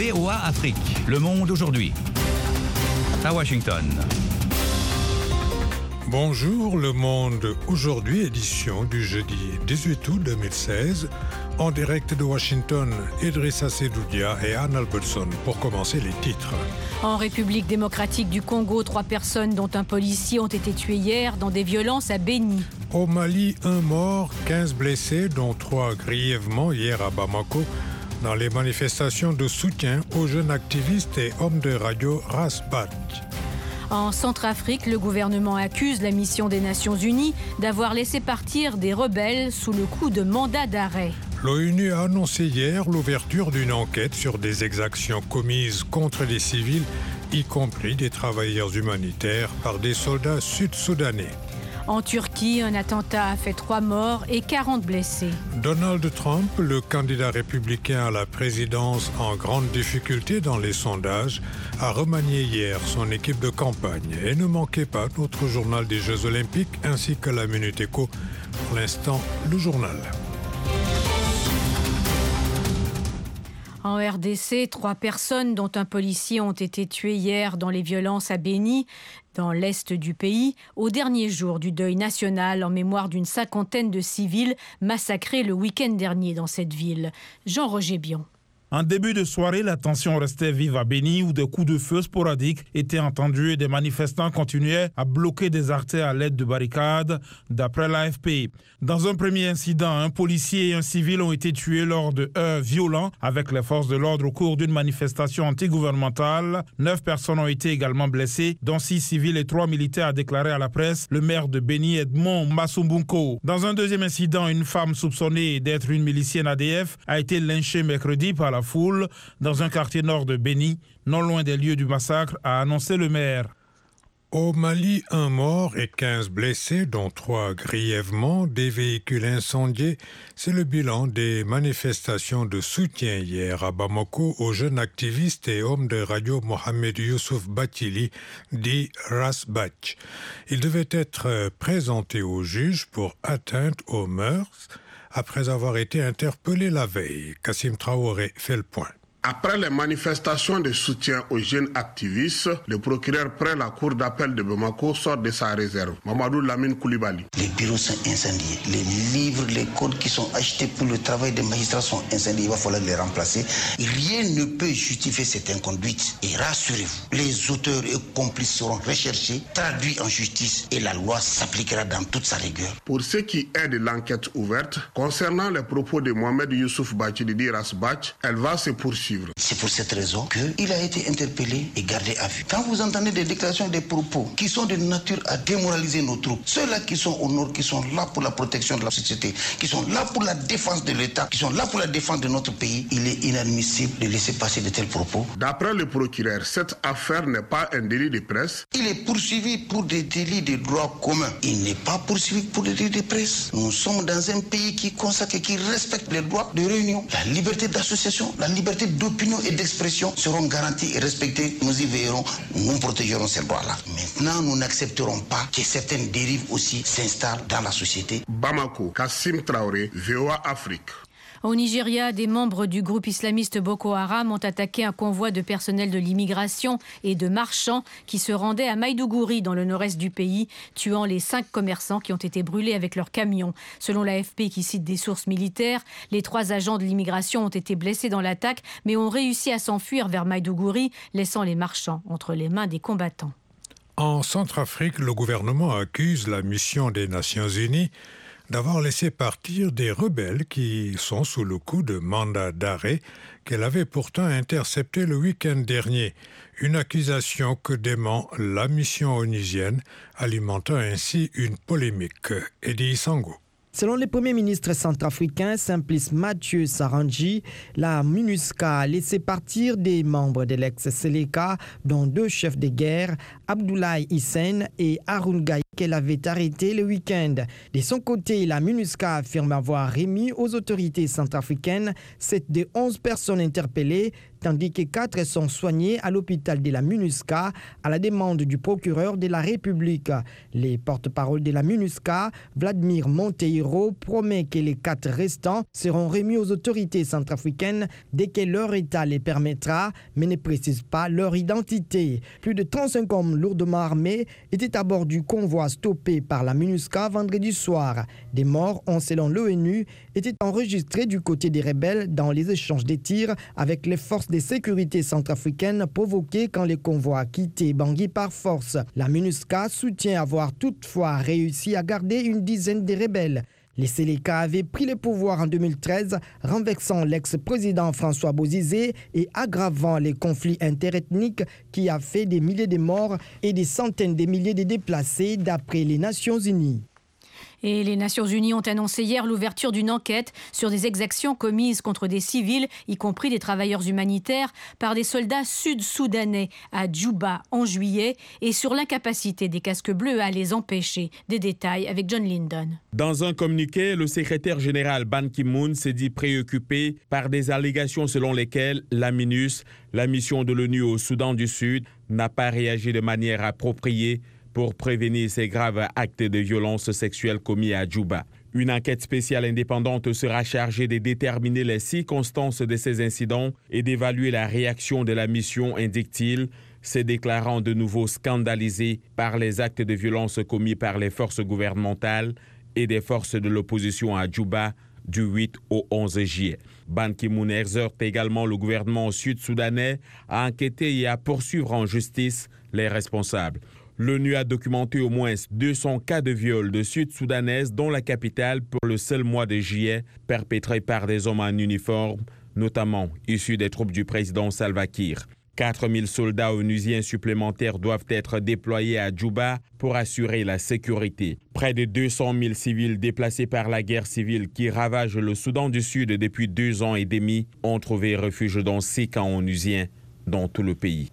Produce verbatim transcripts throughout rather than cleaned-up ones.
V O A Afrique, Le Monde aujourd'hui. À Washington. Bonjour, Le Monde aujourd'hui, édition du jeudi dix-huit août deux mille seize. En direct de Washington, Idrissa Sedoudia et Anne Albertson pour commencer les titres. En République démocratique du Congo, trois personnes dont un policier ont été tuées hier dans des violences à Béni. Au Mali, un mort, quinze blessés, dont trois grièvement hier à Bamako, dans les manifestations de soutien aux jeunes activistes et hommes de radio Rasbach. En Centrafrique, le gouvernement accuse la mission des Nations Unies d'avoir laissé partir des rebelles sous le coup de mandat d'arrêt. L'ONU a annoncé hier l'ouverture d'une enquête sur des exactions commises contre les civils, y compris des travailleurs humanitaires, par des soldats sud-soudanais. En Turquie, un attentat a fait trois morts et quarante blessés. Donald Trump, le candidat républicain à la présidence en grande difficulté dans les sondages, a remanié hier son équipe de campagne. Et ne manquez pas notre journal des Jeux Olympiques ainsi que la Minute Éco. Pour l'instant, le journal. En R D C, trois personnes, dont un policier, ont été tuées hier dans les violences à Béni, dans l'est du pays, au dernier jour du deuil national en mémoire d'une cinquantaine de civils massacrés le week-end dernier dans cette ville. Jean-Roger Bion. En début de soirée, la tension restait vive à Béni où des coups de feu sporadiques étaient entendus et des manifestants continuaient à bloquer des artères à l'aide de barricades, d'après l'A F P. Dans un premier incident, un policier et un civil ont été tués lors de heurts violents avec les forces de l'ordre au cours d'une manifestation antigouvernementale. Neuf personnes ont été également blessées, dont six civils et trois militaires, a déclaré à la presse le maire de Béni, Edmond Massombunko. Dans un deuxième incident, une femme soupçonnée d'être une milicienne A D F a été lynchée mercredi par la foule dans un quartier nord de Béni, non loin des lieux du massacre, a annoncé le maire. Au Mali, un mort et quinze blessés, dont trois grièvement, des véhicules incendiés. C'est le bilan des manifestations de soutien hier à Bamako aux jeunes activistes et hommes de radio Mohamed Youssouf Batili, dit Rasbach. Il devait être présenté au juge pour atteinte aux mœurs après avoir été interpellé la veille. Kassim Traoré fait le point. Après les manifestations de soutien aux jeunes activistes, le procureur près la cour d'appel de Bamako sort de sa réserve. Mamadou Lamine Koulibaly. Les bureaux sont incendiés. Les livres, les codes qui sont achetés pour le travail des magistrats sont incendiés. Il va falloir les remplacer. Rien ne peut justifier cette inconduite. Et rassurez-vous, les auteurs et complices seront recherchés, traduits en justice et la loi s'appliquera dans toute sa rigueur. Pour ce qui est de l'enquête ouverte, concernant les propos de Mohamed Youssouf Batili Rasbach, elle va se poursuivre. C'est pour cette raison qu'il a été interpellé et gardé à vue. Quand vous entendez des déclarations et des propos qui sont de nature à démoraliser nos troupes, ceux-là qui sont au nord, qui sont là pour la protection de la société, qui sont là pour la défense de l'État, qui sont là pour la défense de notre pays, il est inadmissible de laisser passer de tels propos. D'après le procureur, cette affaire n'est pas un délit de presse. Il est poursuivi pour des délits de droit commun. Il n'est pas poursuivi pour des délits de presse. Nous sommes dans un pays qui consacre et qui respecte les droits de réunion, la liberté d'association, la liberté de d'opinion et d'expression seront garantis et respectés. Nous y veillerons, nous protégerons ces droits-là. Maintenant, nous n'accepterons pas que certaines dérives aussi s'installent dans la société. Bamako, Kassim Traoré, V O A Afrique. Au Nigeria, des membres du groupe islamiste Boko Haram ont attaqué un convoi de personnel de l'immigration et de marchands qui se rendaient à Maïdougouri, dans le nord-est du pays, tuant les cinq commerçants qui ont été brûlés avec leurs camions. Selon l'A F P, qui cite des sources militaires, les trois agents de l'immigration ont été blessés dans l'attaque, mais ont réussi à s'enfuir vers Maïdougouri, laissant les marchands entre les mains des combattants. En Centrafrique, le gouvernement accuse la mission des Nations Unies d'avoir laissé partir des rebelles qui sont sous le coup de mandat d'arrêt qu'elle avait pourtant intercepté le week-end dernier. Une accusation que dément la mission onusienne, alimentant ainsi une polémique. Eddie Sango. Selon le premier ministre centrafricain Simplice Mathieu Sarangi, la MINUSCA a laissé partir des membres de l'ex-Seleka, dont deux chefs de guerre, Abdoulaye Hissène et Haroun Gaye qu'elle avait arrêtés le week-end. De son côté, la MINUSCA affirme avoir remis aux autorités centrafricaines sept des onze personnes interpellées, tandis que quatre sont soignées à l'hôpital de la MINUSCA à la demande du procureur de la République. Les porte-parole de la MINUSCA, Vladimir Monteiro, promet que les quatre restants seront remis aux autorités centrafricaines dès que leur état les permettra, mais ne précise pas leur identité. Plus de trente-cinq hommes lourdement armés étaient à bord du convoi stoppé par la MINUSCA vendredi soir. Des morts ont, selon l'ONU, été enregistrés du côté des rebelles dans les échanges de tirs avec les forces de sécurité centrafricaines provoqués quand les convois a quitté Bangui par force. La MINUSCA soutient avoir toutefois réussi à garder une dizaine de rebelles. Les Séléka avaient pris le pouvoir en deux mille treize, renversant l'ex-président François Bozizé et aggravant les conflits interethniques qui a fait des milliers de morts et des centaines de milliers de déplacés d'après les Nations Unies. Et les Nations Unies ont annoncé hier l'ouverture d'une enquête sur des exactions commises contre des civils, y compris des travailleurs humanitaires, par des soldats sud-soudanais à Djouba en juillet et sur l'incapacité des casques bleus à les empêcher. Des détails avec John Lyndon. Dans un communiqué, le secrétaire général Ban Ki-moon s'est dit préoccupé par des allégations selon lesquelles la MINUS, la mission de l'ONU au Soudan du Sud, n'a pas réagi de manière appropriée pour prévenir ces graves actes de violence sexuelle commis à Djouba. Une enquête spéciale indépendante sera chargée de déterminer les circonstances de ces incidents et d'évaluer la réaction de la mission, indique-t-il, se déclarant de nouveau scandalisé par les actes de violence commis par les forces gouvernementales et des forces de l'opposition à Djouba du huit au onze juillet. Ban Ki-moon exhorte également le gouvernement sud-soudanais à enquêter et à poursuivre en justice les responsables. L'ONU a documenté au moins deux cents cas de viol de Sud-Soudanaises dans la capitale pour le seul mois de juillet, perpétrés par des hommes en uniforme, notamment issus des troupes du président Salva Kiir. quatre mille soldats onusiens supplémentaires doivent être déployés à Djouba pour assurer la sécurité. Près de deux cent mille civils déplacés par la guerre civile qui ravage le Soudan du Sud depuis deux ans et demi ont trouvé refuge dans six camps onusiens dans tout le pays.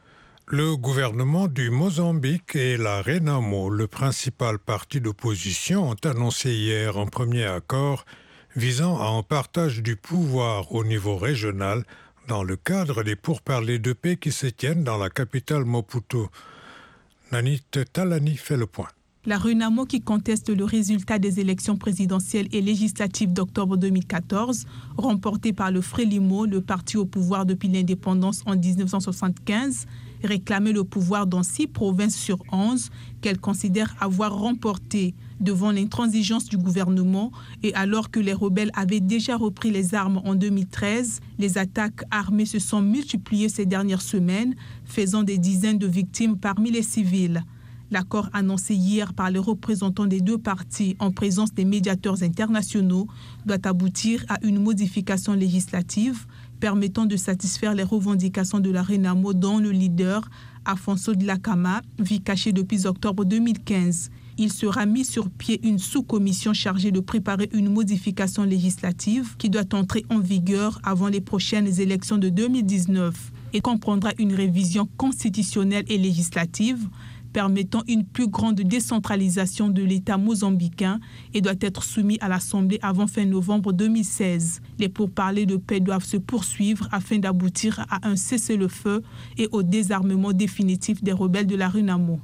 Le gouvernement du Mozambique et la Renamo, le principal parti d'opposition, ont annoncé hier un premier accord visant à un partage du pouvoir au niveau régional dans le cadre des pourparlers de paix qui se tiennent dans la capitale Maputo. Nanit Talani fait le point. La Renamo, qui conteste le résultat des élections présidentielles et législatives d'octobre deux mille quatorze, remportées par le Frélimo, le parti au pouvoir depuis l'indépendance en dix-neuf cent soixante-quinze, réclamait le pouvoir dans six provinces sur onze qu'elle considère avoir remporté devant l'intransigeance du gouvernement et alors que les rebelles avaient déjà repris les armes en deux mille treize, les attaques armées se sont multipliées ces dernières semaines, faisant des dizaines de victimes parmi les civils. L'accord annoncé hier par les représentants des deux partis en présence des médiateurs internationaux doit aboutir à une modification législative permettant de satisfaire les revendications de la Renamo dont le leader, Afonso Dhlakama, vit caché depuis octobre deux mille quinze. Il sera mis sur pied une sous-commission chargée de préparer une modification législative qui doit entrer en vigueur avant les prochaines élections de deux mille dix-neuf et comprendra une révision constitutionnelle et législative permettant une plus grande décentralisation de l'État mozambicain et doit être soumis à l'Assemblée avant fin novembre deux mille seize. Les pourparlers de paix doivent se poursuivre afin d'aboutir à un cessez-le-feu et au désarmement définitif des rebelles de la Renamo.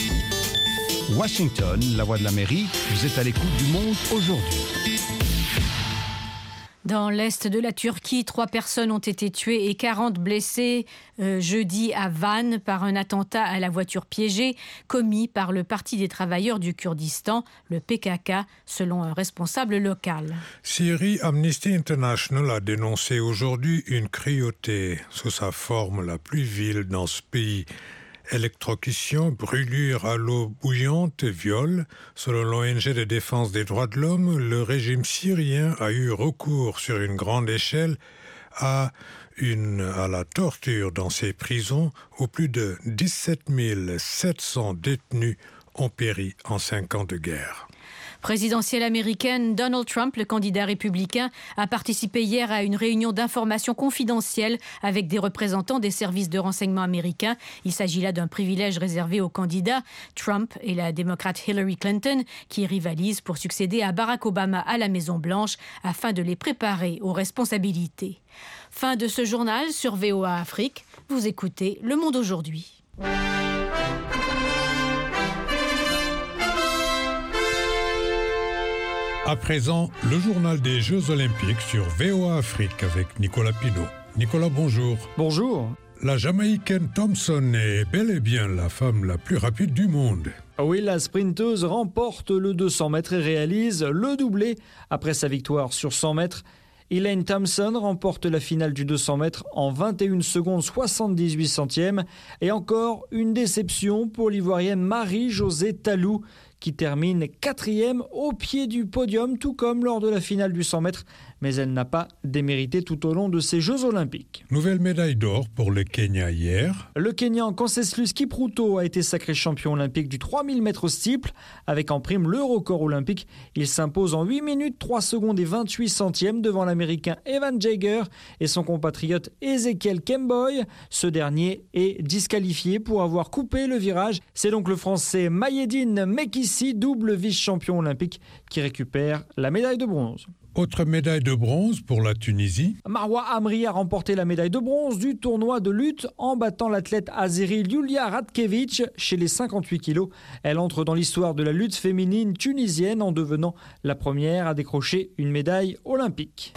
Washington, la voix de l'Amérique, vous êtes à l'écoute du monde aujourd'hui. Dans l'est de la Turquie, trois personnes ont été tuées et quarante blessées euh, jeudi à Van par un attentat à la voiture piégée commis par le Parti des travailleurs du Kurdistan, le P K K, selon un responsable local. Syrie, Amnesty International a dénoncé aujourd'hui une cruauté sous sa forme la plus vile dans ce pays. Électrocution, brûlure à l'eau bouillante, viol. Selon l'O N G de défense des droits de l'homme, le régime syrien a eu recours sur une grande échelle à, une, à la torture dans ses prisons où plus de dix-sept mille sept cents détenus ont péri en cinq ans de guerre. Présidentielle américaine, Donald Trump, le candidat républicain, a participé hier à une réunion d'information confidentielle avec des représentants des services de renseignement américains. Il s'agit là d'un privilège réservé aux candidats, Trump et la démocrate Hillary Clinton, qui rivalisent pour succéder à Barack Obama à la Maison-Blanche afin de les préparer aux responsabilités. Fin de ce journal sur V O A Afrique. Vous écoutez Le Monde aujourd'hui. À présent, le journal des Jeux Olympiques sur V O A Afrique avec Nicolas Pinault. Nicolas, bonjour. Bonjour. La Jamaïcaine Thompson est bel et bien la femme la plus rapide du monde. Oui, la sprinteuse remporte le deux cents mètres et réalise le doublé après sa victoire sur cent mètres. Elaine Thompson remporte la finale du deux cents mètres en vingt et une secondes soixante-dix-huit centièmes. Et encore une déception pour l'Ivoirienne Marie-Josée Talou, qui termine quatrième au pied du podium, tout comme lors de la finale du cent mètres. Mais elle n'a pas démérité tout au long de ces Jeux Olympiques. Nouvelle médaille d'or pour le Kenya hier. Le Kenyan Conseslus Kipruto a été sacré champion olympique du trois mille mètres au steeple, avec en prime le record olympique. Il s'impose en huit minutes trois secondes et vingt-huit centièmes devant l'Américain Evan Jaeger et son compatriote Ezekiel Kemboy. Ce dernier est disqualifié pour avoir coupé le virage. C'est donc le Français Mayedine Mekissi, double vice-champion olympique, qui récupère la médaille de bronze. Autre médaille de bronze pour la Tunisie. Marwa Amri a remporté la médaille de bronze du tournoi de lutte en battant l'athlète azéri Yulia Radkevich chez les cinquante-huit kilos. Elle entre dans l'histoire de la lutte féminine tunisienne en devenant la première à décrocher une médaille olympique.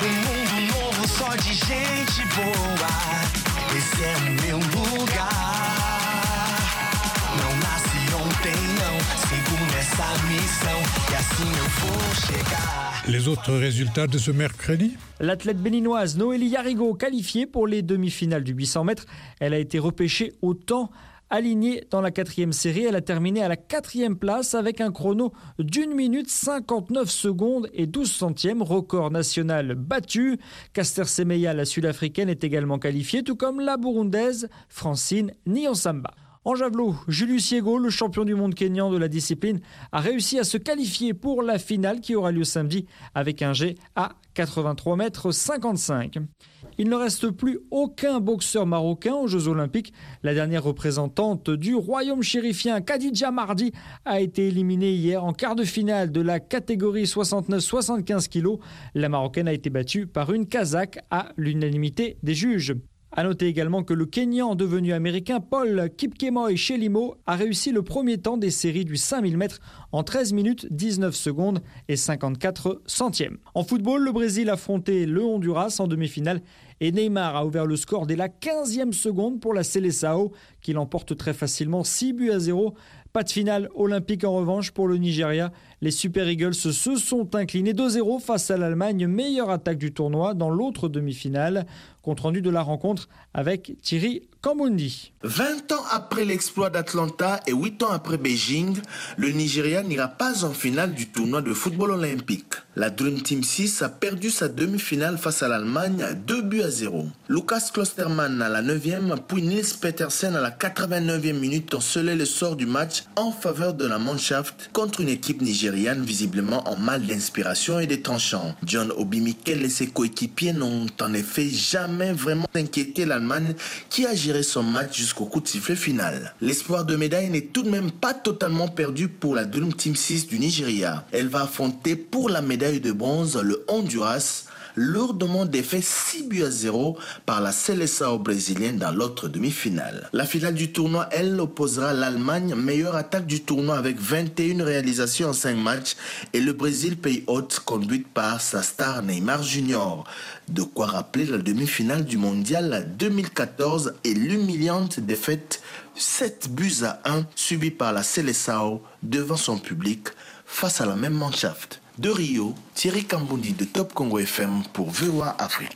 Les autres résultats de ce mercredi? L'athlète béninoise Noélie Yarigo qualifiée pour les demi-finales du huit cents mètres. Elle a été repêchée au temps. Alignée dans la quatrième série, elle a terminé à la quatrième place avec un chrono d'une minute cinquante-neuf secondes et douze centièmes, record national battu. Caster Semenya, la sud-africaine, est également qualifiée, tout comme la burundaise Francine Niyonsamba. En javelot, Julius Yego, le champion du monde kényan de la discipline, a réussi à se qualifier pour la finale qui aura lieu samedi avec un jet à quatre-vingt-trois mètres cinquante-cinq. Il ne reste plus aucun boxeur marocain aux Jeux Olympiques. La dernière représentante du royaume chérifien, Khadija Mardi, a été éliminée hier en quart de finale de la catégorie soixante-neuf soixante-quinze kilos. La Marocaine a été battue par une Kazakh à l'unanimité des juges. A noter également que le Kenyan devenu américain Paul Kipkemoy Chelimo a réussi le premier temps des séries du cinq mille mètres en treize minutes dix-neuf secondes et cinquante-quatre centièmes. En football, le Brésil a affronté le Honduras en demi-finale et Neymar a ouvert le score dès la quinzième seconde pour la Seleção qui l'emporte très facilement six buts à zéro. Pas de finale olympique en revanche pour le Nigeria. Les Super Eagles se sont inclinés deux zéro face à l'Allemagne, meilleure attaque du tournoi dans l'autre demi-finale. Compte rendu de la rencontre avec Thierry Kambundi. vingt ans après l'exploit d'Atlanta et huit ans après Beijing, le Nigeria n'ira pas en finale du tournoi de football olympique. La Dream Team six a perdu sa demi-finale face à l'Allemagne à deux buts à zéro. Lucas Klosterman à la neuvième, puis Nils Petersen à la quatre-vingt-neuvième minute ont scellé le sort du match en faveur de la Mannschaft contre une équipe nigériane visiblement en mal d'inspiration et de tranchant. John Obi Mikel et ses coéquipiers n'ont en effet jamais vraiment inquiété l'Allemagne qui a géré son match jusqu'au coup de sifflet final. L'espoir de médaille n'est tout de même pas totalement perdu pour la Dream Team six du Nigeria. Elle va affronter pour la médaille de bronze le Honduras, lourdement défait six buts à zéro par la Seleção brésilienne dans l'autre demi-finale. La finale du tournoi, elle, opposera l'Allemagne, meilleure attaque du tournoi avec vingt et une réalisations en cinq matchs, et le Brésil, pays hôte, conduite par sa star Neymar Junior. De quoi rappeler la demi-finale du mondial deux mille quatorze et l'humiliante défaite sept buts à un subie par la Seleção devant son public face à la même Mannschaft. De Rio, Thierry Kambundi de Top Congo F M pour V O A Afrique.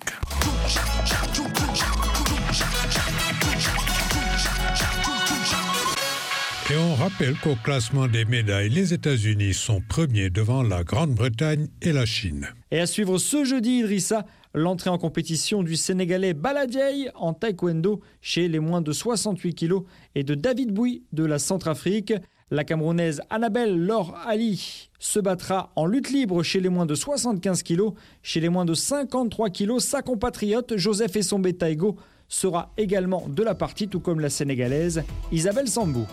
Et on rappelle qu'au classement des médailles, les États-Unis sont premiers devant la Grande-Bretagne et la Chine. Et à suivre ce jeudi, Idrissa, l'entrée en compétition du Sénégalais Baladiaï en taekwondo chez les moins de soixante-huit kilos et de David Bouy de la Centrafrique. La Camerounaise Annabelle Laure Ali se battra en lutte libre chez les moins de soixante-quinze kilos. Chez les moins de cinquante-trois kilos, sa compatriote Joseph Essombe Taïgo sera également de la partie, tout comme la Sénégalaise Isabelle Sambou.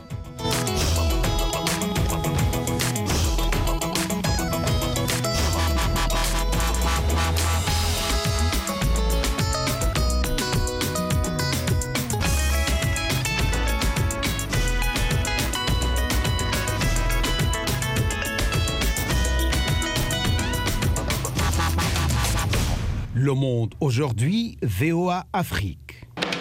Le Monde aujourd'hui, V O A Afrique.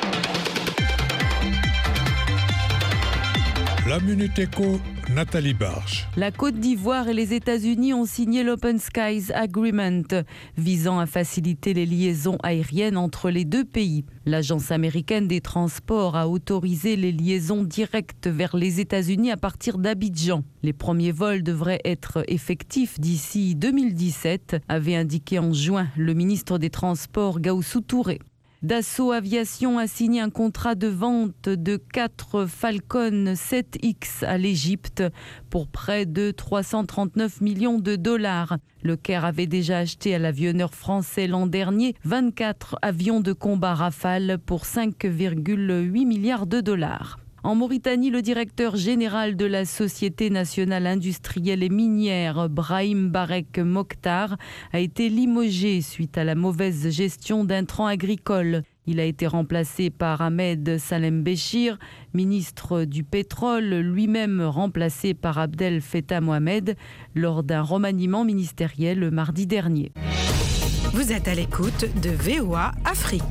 La Minute Éco, Nathalie Barge. La Côte d'Ivoire et les États-Unis ont signé l'Open Skies Agreement, visant à faciliter les liaisons aériennes entre les deux pays. L'Agence américaine des transports a autorisé les liaisons directes vers les États-Unis à partir d'Abidjan. Les premiers vols devraient être effectifs d'ici deux mille dix-sept, avait indiqué en juin le ministre des Transports Gaoussou Touré. Dassault Aviation a signé un contrat de vente de quatre Falcon sept X à l'Égypte pour près de trois cent trente-neuf millions de dollars. Le Caire avait déjà acheté à l'avionneur français l'an dernier vingt-quatre avions de combat Rafale pour cinq virgule huit milliards de dollars. En Mauritanie, le directeur général de la Société nationale industrielle et minière, Brahim Barek Mokhtar, a été limogé suite à la mauvaise gestion d'intrants agricoles. Il a été remplacé par Ahmed Salem Béchir, ministre du pétrole, lui-même remplacé par Abdel Fattah Mohamed, lors d'un remaniement ministériel mardi dernier. Vous êtes à l'écoute de V O A Afrique.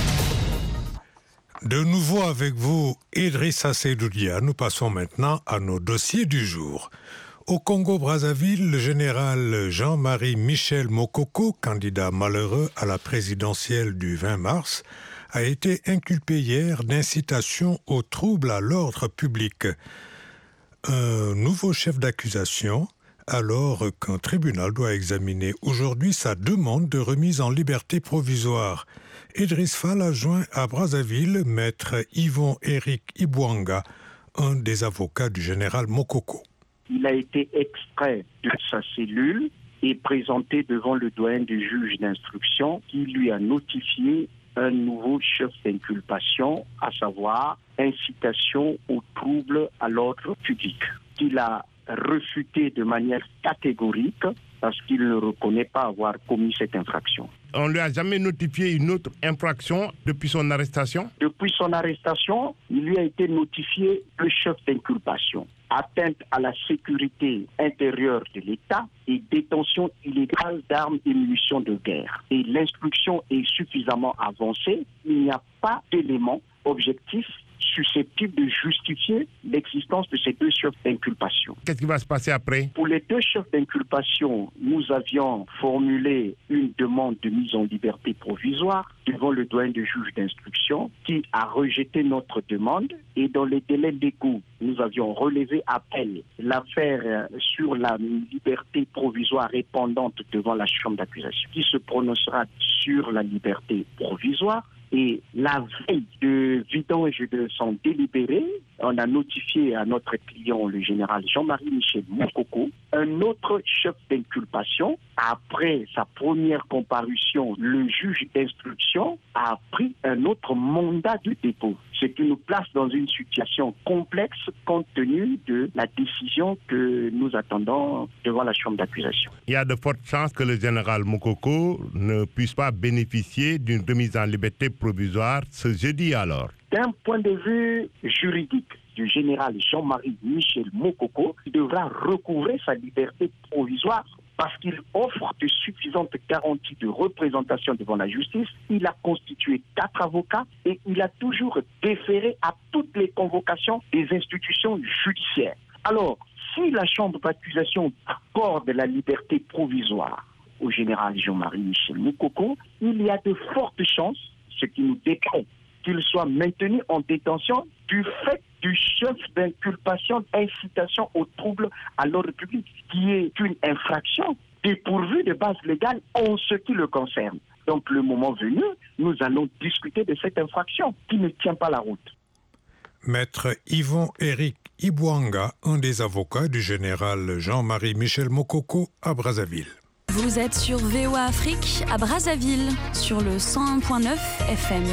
De nouveau avec vous, Idrissa Seydoudia. Nous passons maintenant à nos dossiers du jour. Au Congo-Brazzaville, le général Jean-Marie Michel Mokoko, candidat malheureux à la présidentielle du vingt mars, a été inculpé hier d'incitation au trouble à l'ordre public. Un nouveau chef d'accusation, alors qu'un tribunal doit examiner aujourd'hui sa demande de remise en liberté provisoire. Idriss Fall a joint à Brazzaville maître Yvon-Éric Ibouanga, un des avocats du général Mokoko. Il a été extrait de sa cellule et présenté devant le doyen du juge d'instruction qui lui a notifié un nouveau chef d'inculpation, à savoir incitation au trouble à l'ordre public. Il a refuté de manière catégorique parce qu'il ne reconnaît pas avoir commis cette infraction. On ne lui a jamais notifié une autre infraction depuis son arrestation? Depuis son arrestation, il lui a été notifié le chef d'inculpation. Atteinte à la sécurité intérieure de l'État et détention illégale d'armes et munitions de guerre. Et l'instruction est suffisamment avancée. Il n'y a pas d'éléments objectifs susceptibles de justifier l'existence de ces deux chefs d'inculpation. Qu'est-ce qui va se passer après? Pour les deux chefs d'inculpation, nous avions formulé une demande de mise en liberté provisoire devant le doyen du juge d'instruction qui a rejeté notre demande et dans les délais légaux, nous avions relevé appel. L'affaire sur la liberté provisoire est pendante devant la chambre d'accusation qui se prononcera sur la liberté provisoire. Et la veille de vidange de son délibéré, on a notifié à notre client, le général Jean-Marie Michel Mokoko, un autre chef d'inculpation. Après sa première comparution, le juge d'instruction a pris un autre mandat de dépôt, ce qui nous place dans une situation complexe compte tenu de la décision que nous attendons devant la chambre d'accusation. Il y a de fortes chances que le général Mokoko ne puisse pas bénéficier d'une remise en liberté provisoire ce jeudi alors. D'un point de vue juridique du général Jean-Marie Michel Mokoko, il devra recouvrer sa liberté provisoire parce qu'il offre de suffisantes garanties de représentation devant la justice. Il a constitué quatre avocats et il a toujours déféré à toutes les convocations des institutions judiciaires. Alors, si la chambre d'accusation accorde la liberté provisoire au général Jean-Marie Michel Mokoko, il y a de fortes chances, ce qui nous décrit, qu'il soit maintenu en détention du fait du chef d'inculpation d'incitation au trouble à l'ordre public, qui est une infraction dépourvue de base légale en ce qui le concerne. Donc, le moment venu, nous allons discuter de cette infraction qui ne tient pas la route. Maître Yvon-Éric Ibouanga, un des avocats du général Jean-Marie Michel Mokoko à Brazzaville. Vous êtes sur V O A Afrique à Brazzaville, sur le cent un virgule neuf F M.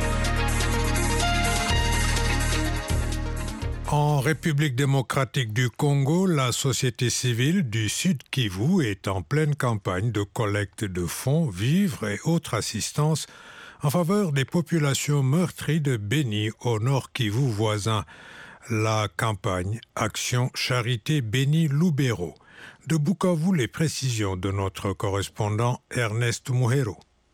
En République démocratique du Congo, la société civile du Sud Kivu est en pleine campagne de collecte de fonds, vivres et autres assistances en faveur des populations meurtries de Béni au Nord Kivu voisin. La campagne Action Charité Béni Lubero. De Bukavu, les précisions de notre correspondant Ernest Muhero.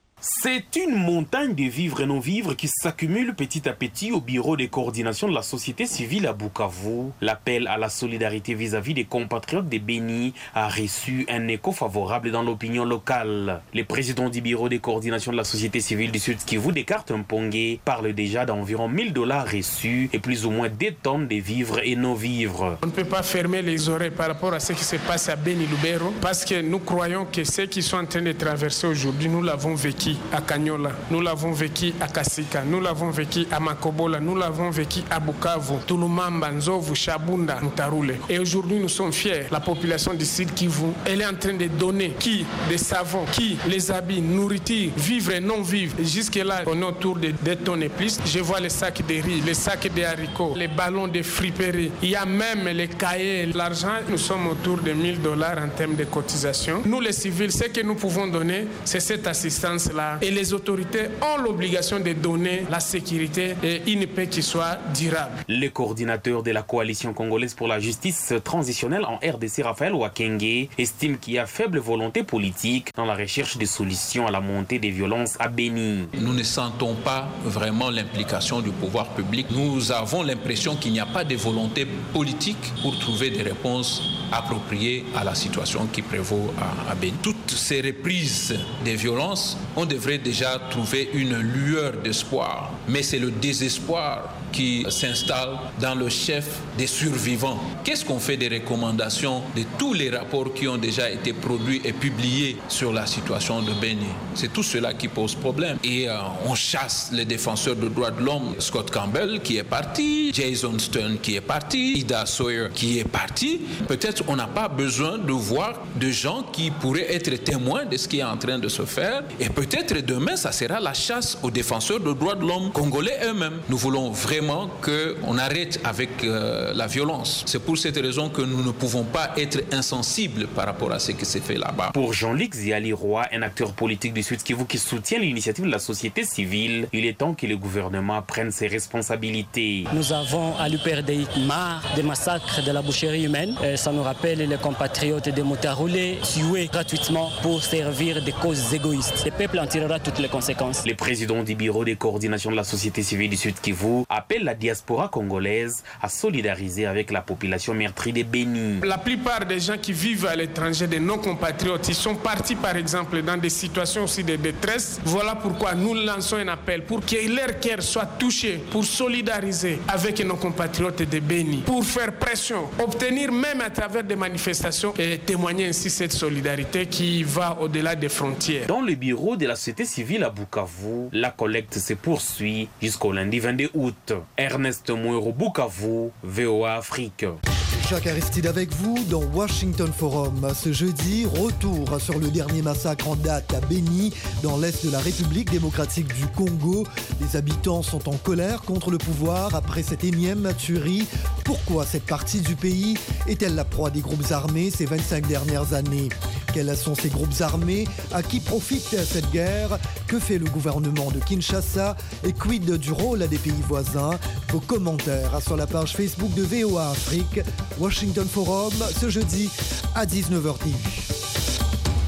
C'est une montagne de vivres et non-vivres qui s'accumule petit à petit au bureau de coordination de la société civile à Bukavu. L'appel à la solidarité vis-à-vis des compatriotes de Béni a reçu un écho favorable dans l'opinion locale. Le président du bureau de coordination de la société civile du Sud Kivu, Descartes Mpongue, parle déjà d'environ mille dollars reçus et plus ou moins deux tonnes de vivres et non-vivres. On ne peut pas fermer les oreilles par rapport à ce qui se passe à Béni Lubero parce que nous croyons que ce qu'ils sont en train de traverser aujourd'hui, nous l'avons vécu à Kanyola, nous l'avons vécu à Kasika, nous l'avons vécu à Makobola, nous l'avons vécu à Bukavu, Tulumamba, Nzovu, Shabunda, Ntarule. Et aujourd'hui, nous sommes fiers. La population du Sud Kivu, elle est en train de donner qui des savons, qui les habits, nourriture, vivre et non vivre. Jusque-là, on est autour de deux tonnes et plus. Je vois les sacs de riz, les sacs de haricots, les ballons de friperie. Il y a même les cahiers, l'argent. Nous sommes autour de mille dollars en termes de cotisation. Nous, les civils, ce que nous pouvons donner, c'est cette assistance-là. Et les autorités ont l'obligation de donner la sécurité et une paix qui soit durable. Le coordinateur de la coalition congolaise pour la justice transitionnelle en R D C, Raphaël Wakenge, estime qu'il y a faible volonté politique dans la recherche de solutions à la montée des violences à Béni. Nous ne sentons pas vraiment l'implication du pouvoir public. Nous avons l'impression qu'il n'y a pas de volonté politique pour trouver des réponses appropriées à la situation qui prévaut à, à Béni. Toutes ces reprises des violences, on devrait déjà trouver une lueur d'espoir. Mais c'est le désespoir qui s'installe dans le chef des survivants. Qu'est-ce qu'on fait des recommandations de tous les rapports qui ont déjà été produits et publiés sur la situation de Béni? C'est tout cela qui pose problème. Et euh, on chasse les défenseurs des droits de l'homme. Scott Campbell qui est parti, Jason Stern qui est parti, Ida Sawyer qui est parti. Peut-être on n'a pas besoin de voir de gens qui pourraient être témoins de ce qui est en train de se faire. Et peut-être demain, ça sera la chasse aux défenseurs des droits de l'homme congolais eux-mêmes. Nous voulons vraiment qu'on arrête avec euh, la violence. C'est pour cette raison que nous ne pouvons pas être insensibles par rapport à ce qui s'est fait là-bas. Pour Jean-Luc Ziali Roy, un acteur politique du Sud Kivu qui soutient l'initiative de la société civile, il est temps que le gouvernement prenne ses responsabilités. Nous avons à l'U P R D I marre des massacres de la boucherie humaine. Et ça nous rappelle les compatriotes de Moutaroulé tués gratuitement pour servir des causes égoïstes. Le peuple en tirera toutes les conséquences. Le président du bureau de coordination de la société civile du Sud Kivu appelle la diaspora congolaise à solidariser avec la population meurtrie de Béni. La plupart des gens qui vivent à l'étranger, de nos compatriotes, ils sont partis par exemple dans des situations aussi de détresse. Voilà pourquoi nous lançons un appel pour que leur cœur soit touché, pour solidariser avec nos compatriotes de Béni, pour faire pression, obtenir même à travers des manifestations et témoigner ainsi cette solidarité qui va au-delà des frontières. Dans le bureau de la société civile à Bukavu, la collecte se poursuit jusqu'au lundi vingt-deux août. Ernest Mouero, Bukavu, V O A Afrique. Jacques Aristide avec vous dans Washington Forum. Ce jeudi, retour sur le dernier massacre en date à Béni, dans l'est de la République démocratique du Congo. Les habitants sont en colère contre le pouvoir après cette énième tuerie. Pourquoi cette partie du pays est-elle la proie des groupes armés ces vingt-cinq dernières années? Quels sont ces groupes armés? À qui profite cette guerre? Que fait le gouvernement de Kinshasa? Et quid du rôle des pays voisins? Vos commentaires sur la page Facebook de V O A Afrique. Washington Forum, ce jeudi à dix-neuf heures dix.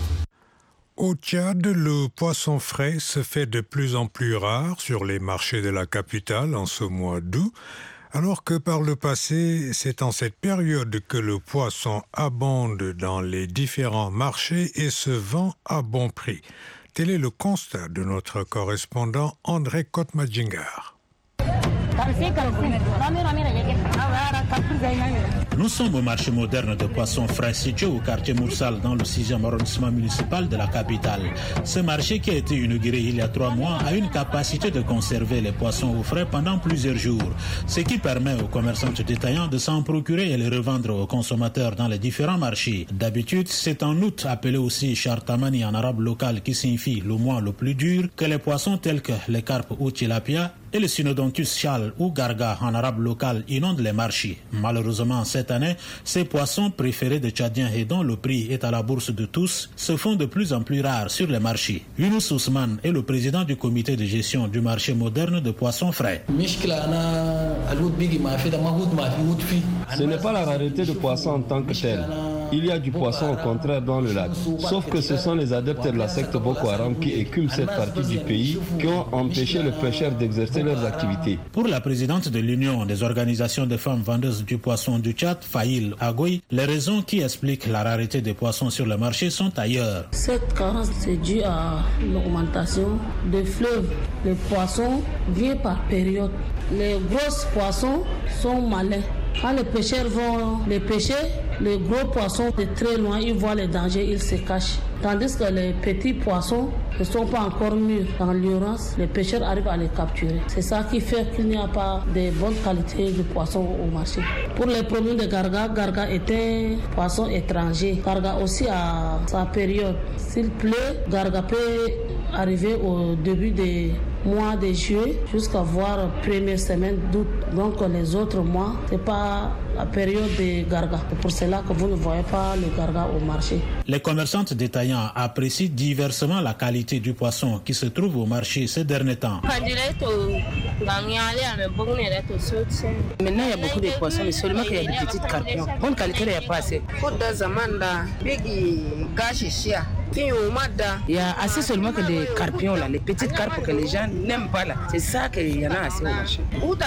Au Tchad, le poisson frais se fait de plus en plus rare sur les marchés de la capitale en ce mois d'août, alors que par le passé, c'est en cette période que le poisson abonde dans les différents marchés et se vend à bon prix. Tel est le constat de notre correspondant André Kotmadjingar. Nous sommes au marché moderne de poissons frais situé au quartier Moursal dans le sixième arrondissement municipal de la capitale. Ce marché qui a été inauguré il y a trois mois a une capacité de conserver les poissons au frais pendant plusieurs jours, ce qui permet aux commerçants détaillants de s'en procurer et les revendre aux consommateurs dans les différents marchés. D'habitude, c'est en août, appelé aussi Chartamani en arabe local qui signifie le mois le plus dur, que les poissons tels que les carpes ou tilapia et le Synodontus chal ou garga en arabe local inondent les marchés. Malheureusement, cette année, ces poissons préférés des Tchadiens et dont le prix est à la bourse de tous se font de plus en plus rares sur les marchés. Younous Ousmane est le président du comité de gestion du marché moderne de poissons frais. Ce n'est pas la rareté de poissons en tant que telle. Il y a du poisson au contraire dans le lac. Sauf que ce sont les adeptes de la secte Boko Haram qui écument cette partie du pays qui ont empêché les pêcheurs d'exercer leurs activités. Pour la présidente de l'Union des organisations de femmes vendeuses du poisson du Tchad, Faïl Agoy, les raisons qui expliquent la rareté des poissons sur le marché sont ailleurs. Cette carence est due à l'augmentation des fleuves. Les poissons viennent par période. Les gros poissons sont malins. Quand les pêcheurs vont les pêcher, les gros poissons de très loin, ils voient les dangers, ils se cachent. Tandis que les petits poissons ne sont pas encore mûrs. Dans l'urgence, les pêcheurs arrivent à les capturer. C'est ça qui fait qu'il n'y a pas de bonne qualité de poissons au marché. Pour les produits de Garga, Garga est un poisson étranger. Garga aussi a sa période. S'il pleut, Garga peut arriver au début des mois de juillet jusqu'à voir première semaine d'août. Donc les autres mois, c'est pas la période de Garga. C'est pour cela que vous ne voyez pas le Garga au marché. Les commerçantes détaillants apprécient diversement la qualité du poisson qui se trouve au marché ces derniers temps. Maintenant, il y a beaucoup de poissons, mais seulement qu'il y a des petites carpions. Bonne qualité, il n'y a pas assez. Il y a assez seulement que des carpions, là, les petites carpes que les gens n'aiment pas. Là. C'est ça qu'il y en a assez au marché.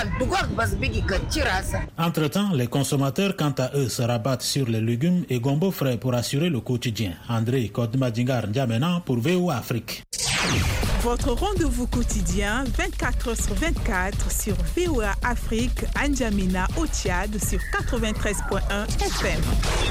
Entre-temps, les consommateurs, quant à eux, se rabattent sur les légumes et gombo frais pour assurer le quotidien. André Kodmadingar Ndiamena pour V O A Afrique. Votre rendez-vous quotidien, vingt-quatre heures sur vingt-quatre sur V O A Afrique, N'Djamena au Tchad sur quatre-vingt-treize point un F M.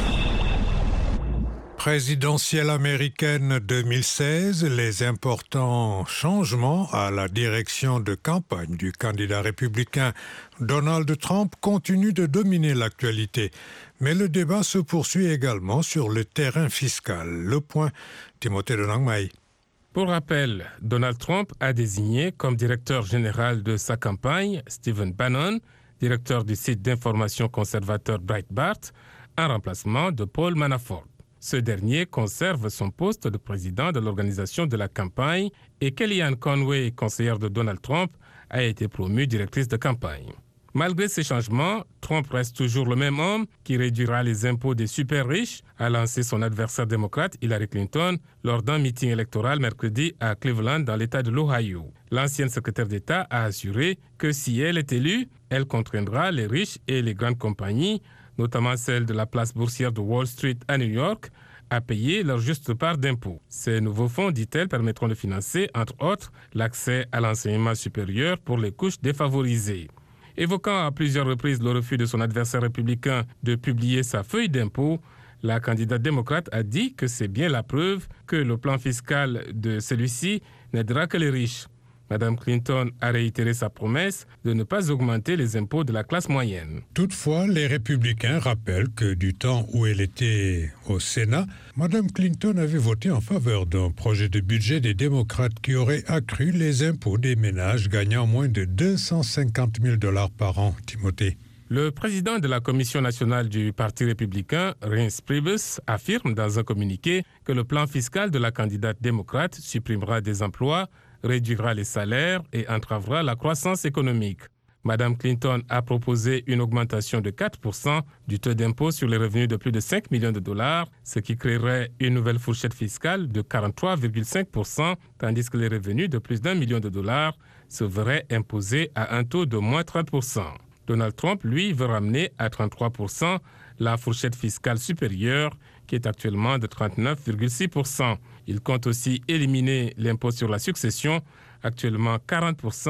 Présidentielle américaine deux mille seize, les importants changements à la direction de campagne du candidat républicain Donald Trump continuent de dominer l'actualité. Mais le débat se poursuit également sur le terrain fiscal. Le point, Timothée de Nangmai. Pour rappel, Donald Trump a désigné comme directeur général de sa campagne Stephen Bannon, directeur du site d'information conservateur Breitbart, en remplacement de Paul Manafort. Ce dernier conserve son poste de président de l'organisation de la campagne et Kellyanne Conway, conseillère de Donald Trump, a été promue directrice de campagne. Malgré ces changements, Trump reste toujours le même homme qui réduira les impôts des super riches, a lancé son adversaire démocrate Hillary Clinton lors d'un meeting électoral mercredi à Cleveland dans l'État de l'Ohio. L'ancienne secrétaire d'État a assuré que si elle est élue, elle contraindra les riches et les grandes compagnies, notamment celles de la place boursière de Wall Street à New York, à payer leur juste part d'impôts. Ces nouveaux fonds, dit-elle, permettront de financer, entre autres, l'accès à l'enseignement supérieur pour les couches défavorisées. Évoquant à plusieurs reprises le refus de son adversaire républicain de publier sa feuille d'impôt, la candidate démocrate a dit que c'est bien la preuve que le plan fiscal de celui-ci n'aidera que les riches. Madame Clinton a réitéré sa promesse de ne pas augmenter les impôts de la classe moyenne. Toutefois, les républicains rappellent que du temps où elle était au Sénat, Madame Clinton avait voté en faveur d'un projet de budget des démocrates qui aurait accru les impôts des ménages gagnant moins de deux cent cinquante mille dollars par an. Timothée. Le président de la Commission nationale du Parti républicain, Reince Priebus, affirme dans un communiqué que le plan fiscal de la candidate démocrate supprimera des emplois, réduira les salaires et entravera la croissance économique. Madame Clinton a proposé une augmentation de quatre pour cent du taux d'impôt sur les revenus de plus de cinq millions de dollars, ce qui créerait une nouvelle fourchette fiscale de quarante-trois virgule cinq pour cent, tandis que les revenus de plus d'un million de dollars se verraient imposés à un taux de moins trente pour cent. Donald Trump, lui, veut ramener à trente-trois pour cent la fourchette fiscale supérieure, qui est actuellement de trente-neuf virgule six pour cent. Il compte aussi éliminer l'impôt sur la succession, actuellement quarante pour cent,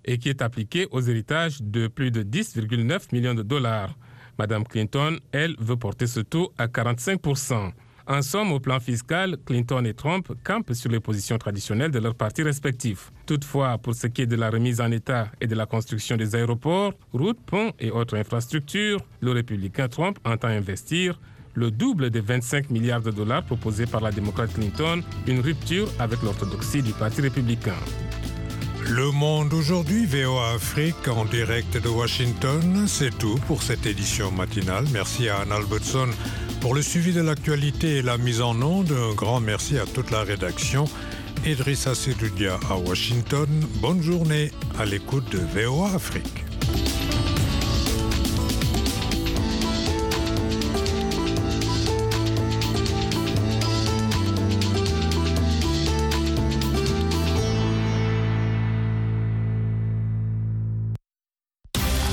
et qui est appliquée aux héritages de plus de dix virgule neuf millions de dollars. Madame Clinton, elle, veut porter ce taux à quarante-cinq pour cent. En somme, au plan fiscal, Clinton et Trump campent sur les positions traditionnelles de leurs partis respectifs. Toutefois, pour ce qui est de la remise en état et de la construction des aéroports, routes, ponts et autres infrastructures, le républicain Trump entend investir le double des vingt-cinq milliards de dollars proposés par la démocrate Clinton, une rupture avec l'orthodoxie du parti républicain. Le Monde aujourd'hui, V O A Afrique en direct de Washington. C'est tout pour cette édition matinale. Merci à Anne Albertson pour le suivi de l'actualité et la mise en onde. Un grand merci à toute la rédaction. Idrissa Sedoudia à Washington. Bonne journée à l'écoute de V O A Afrique.